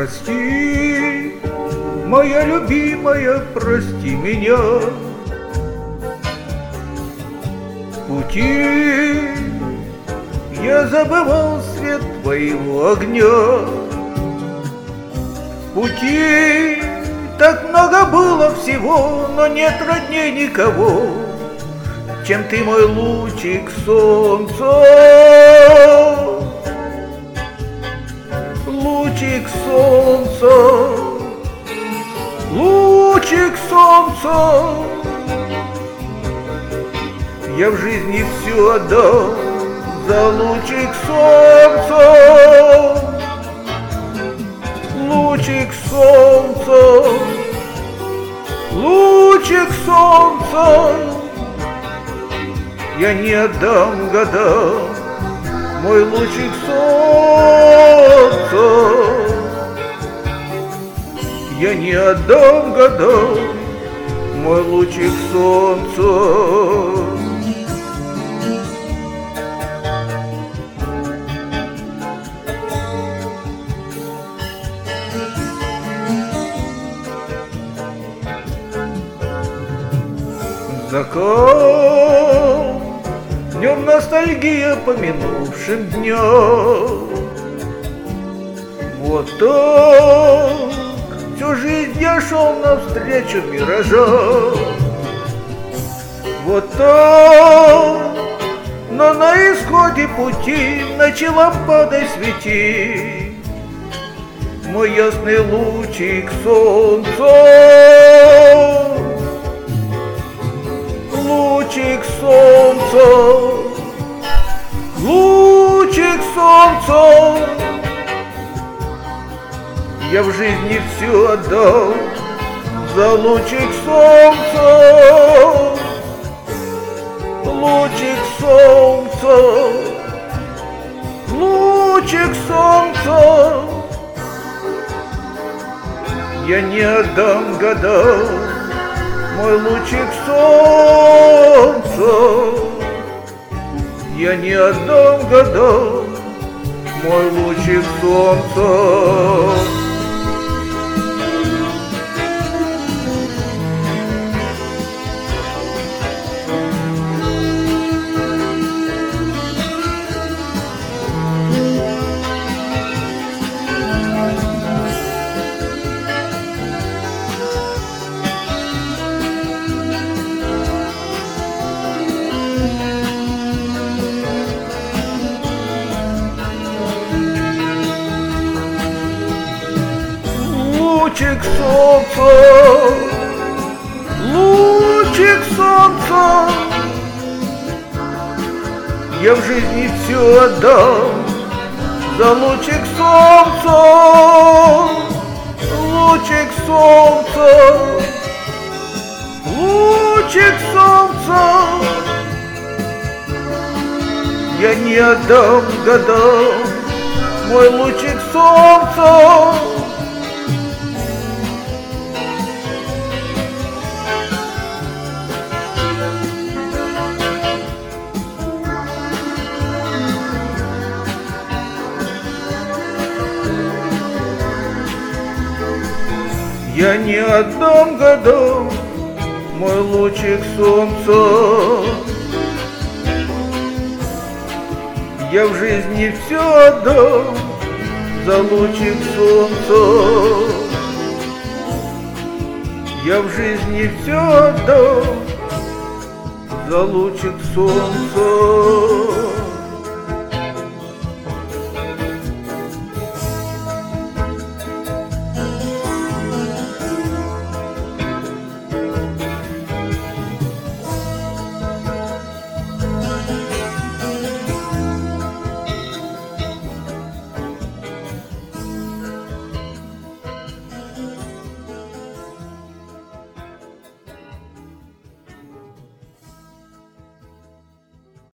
Прости, моя любимая, прости меня. В пути я забывал свет твоего огня. В пути так много было всего, но нет родней никого, чем ты, мой лучик солнца. Лучик солнца, лучик солнца. Я в жизни все отдал за лучик солнца. Лучик солнца, лучик солнца. Я не отдам года, мой лучик солнца. Я не отдам года, мой лучик солнца. Закат, в нем ностальгия по минувшим дням. Вот так всю жизнь я шел навстречу миражам. Вот так, но на исходе пути начала падать светить мой ясный лучик солнца. Лучик солнца, лучик солнца. Я в жизни все отдал за лучик солнца. Лучик солнца, лучик солнца. Я не отдам года, мой лучик солнца. Я не отдам года, мой лучик солнца. Лучик солнца, лучик солнца. Я в жизни все отдам за лучик солнца. Лучик солнца, лучик солнца. Я не отдам года, мой лучик солнца. Я не отдам года, мой лучик солнца. Я в жизни все отдам за лучик солнца. Я в жизни все отдам за лучик солнца.